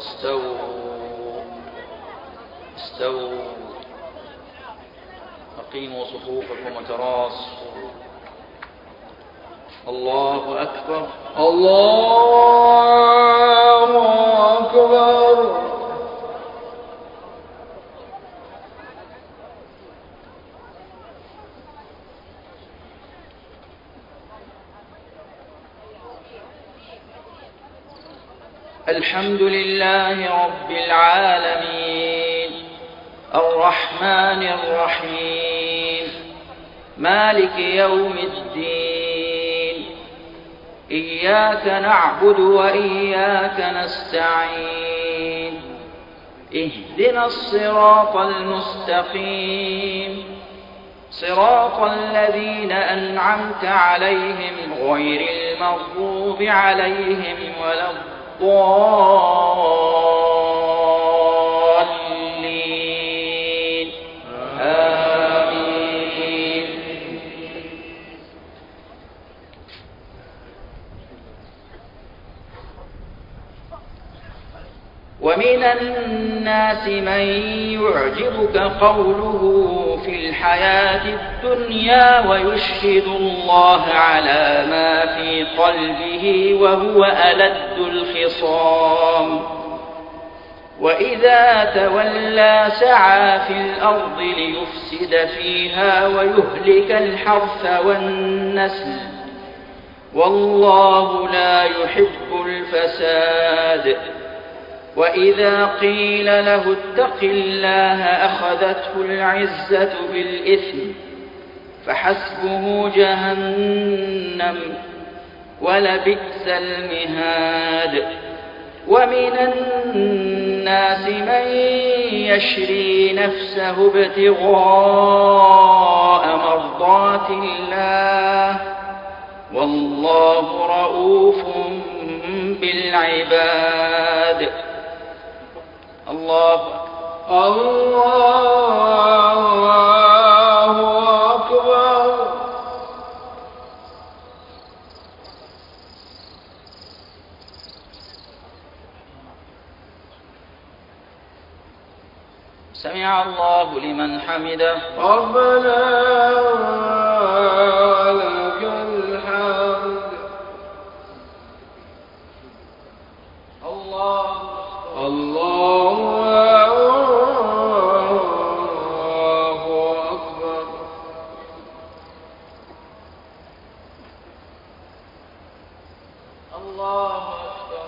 استووا أقيموا صفوفكم وتراصوا. الله أكبر الله أكبر. الحمد لله رب العالمين الرحمن الرحيم مالك يوم الدين إياك نعبد وإياك نستعين اهدنا الصراط المستقيم صراط الذين أنعمت عليهم غير المغضوب عليهم ولا الضالين. آمين. ومن الناس من يعجبك قوله في الحياة الدنيا ويشهد الله على ما في قلبه وهو ألد الخصام وإذا تولى سعى في الأرض ليفسد فيها ويهلك الحرث والنسل والله لا يحب الفساد. وإذا قيل له اتق الله أخذته العزة بالإثم فحسبه جهنم ولبئس المهاد. ومن الناس من يشري نفسه ابتغاء مرضات الله والله رؤوف بالعباد. الله أكبر. سمع الله لمن حمده. ربنا لك الحمد. الله أكبر. الله أكبر.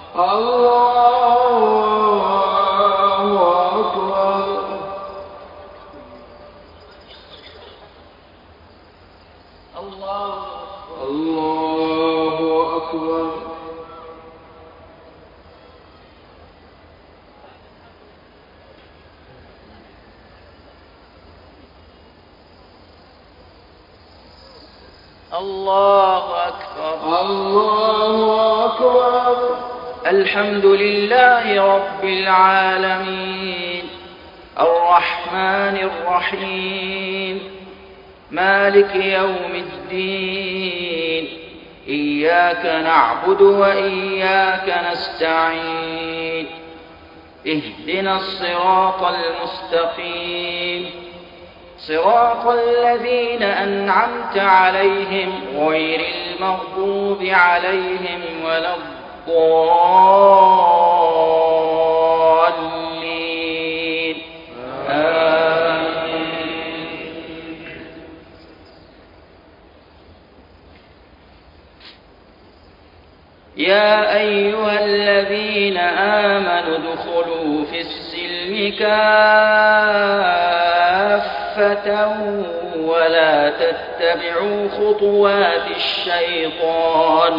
الله أكبر. الله أكبر. الحمد لله رب العالمين الرحمن الرحيم مالك يوم الدين إياك نعبد وإياك نستعين اهدنا الصراط المستقيم صراط الذين أنعمت عليهم غير المغضوب عليهم ولا الضالين. آمين. يا أيها الذين آمنوا ادخلوا في السلم كافة ولا تتبعوا خطوات الشيطان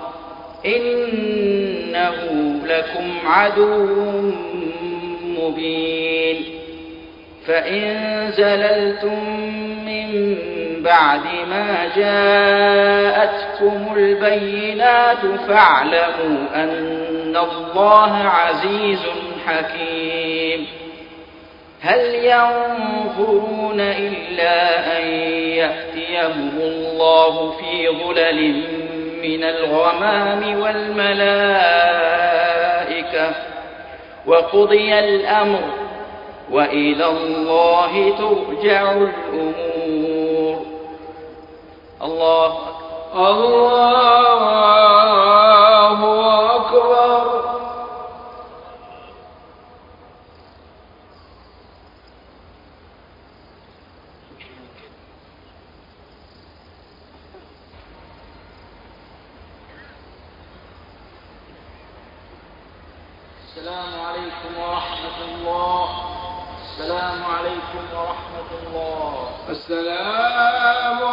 إنه لكم عدو مبين. فإن زللتم من بعد ما جاءتكم البينات فاعلموا أن الله عزيز حكيم. هل ينظرون إلا أن يأتيهم الله في ظلل من الغمام وقضي الأمر وإلى الله ترجع الأمور. الله أكبر. السلام عليكم ورحمة الله. السلام عليكم ورحمة الله. السلام